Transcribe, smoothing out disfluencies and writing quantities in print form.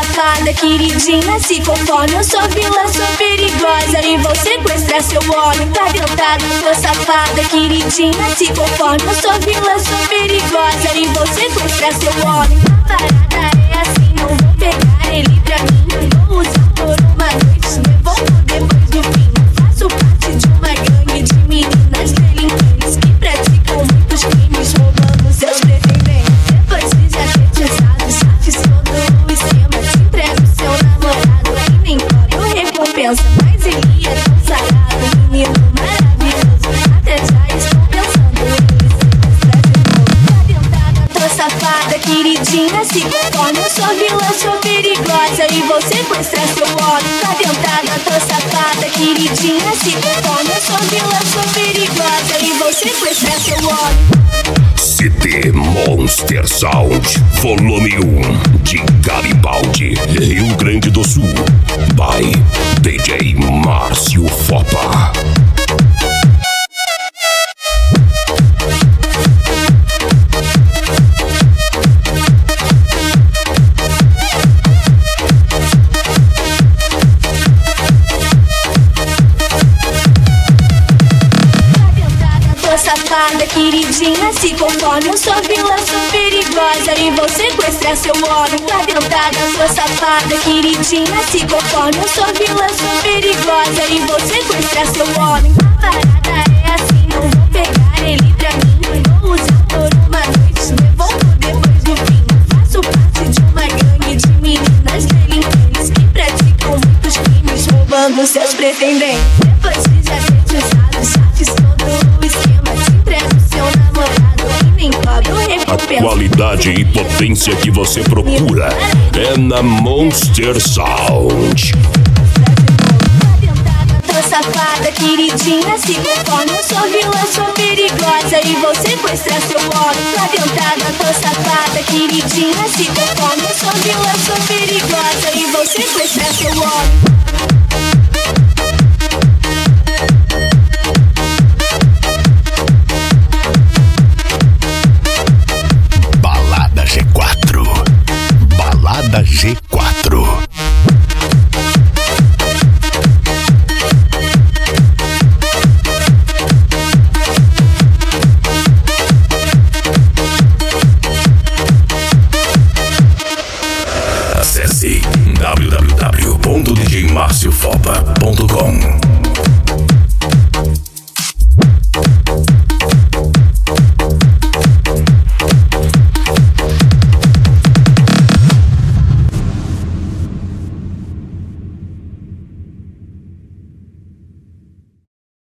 safada, queridinha, se conforme. Eu sou vilã, sou perigosa e vou sequestrar seu homem. Tá dentada, tô safada, queridinha, se conforme. Eu sou vilã, sou perigosa e vou sequestrar seu homem. A parada é assim, não vou pegar ele pra mim. Vou usar por uma noite, devolvo depois do fim. Faço parte de uma gangue de meninas delinquentes que praticam muitos crimes, roubando seus pretendentes. Depois de já ter usado, já fiz todo o esquema. Te entrego seu namorado e nem cobro recompensa. Mas ele é tão sarado, menino maravilhoso. Até já estou pensando em sequestrar de novo. Tá dentada, tô safada, queridinha, se conforme. Eu sou vilã, sou perigosa e vou sequestrar seu homem. Tá dentada, tô safada, queridinha, se conforme. Eu sou vilã, sou perigosa e vou sequestrar seu homem. CD Monster Sound, volume 1, de Garibaldi, Rio Grande do Sul, by DJ Márcio Fopa. Safada, queridinha, se conforme. Eu sou vilã, sou perigosa e vou sequestrar seu homem. Tá dentada, sou safada, queridinha, se conforme. Eu sou vilã, sou perigosa e vou sequestrar seu homem. A parada é assim, não vou pegar ele pra mim. Vou usar por uma noite, devolvo depois do fim. Faço parte de uma gangue de meninas delinquentes que praticam muitos crimes, roubando seus pretendentes. Depois de já ter te usado, já fiz todo o esquema. A qualidade e potência que você procura é na Monster Sound. Tô safada, queridinha, se conforme. Eu sou vilã, sou perigosa e vou sequestrar seu homem. Tá dentada, tô safada, queridinha, se conforme. Eu sou vilã, sou perigosa e vou sequestrar seu homem. Balada G4. Acesse www.djmarciofopa.com.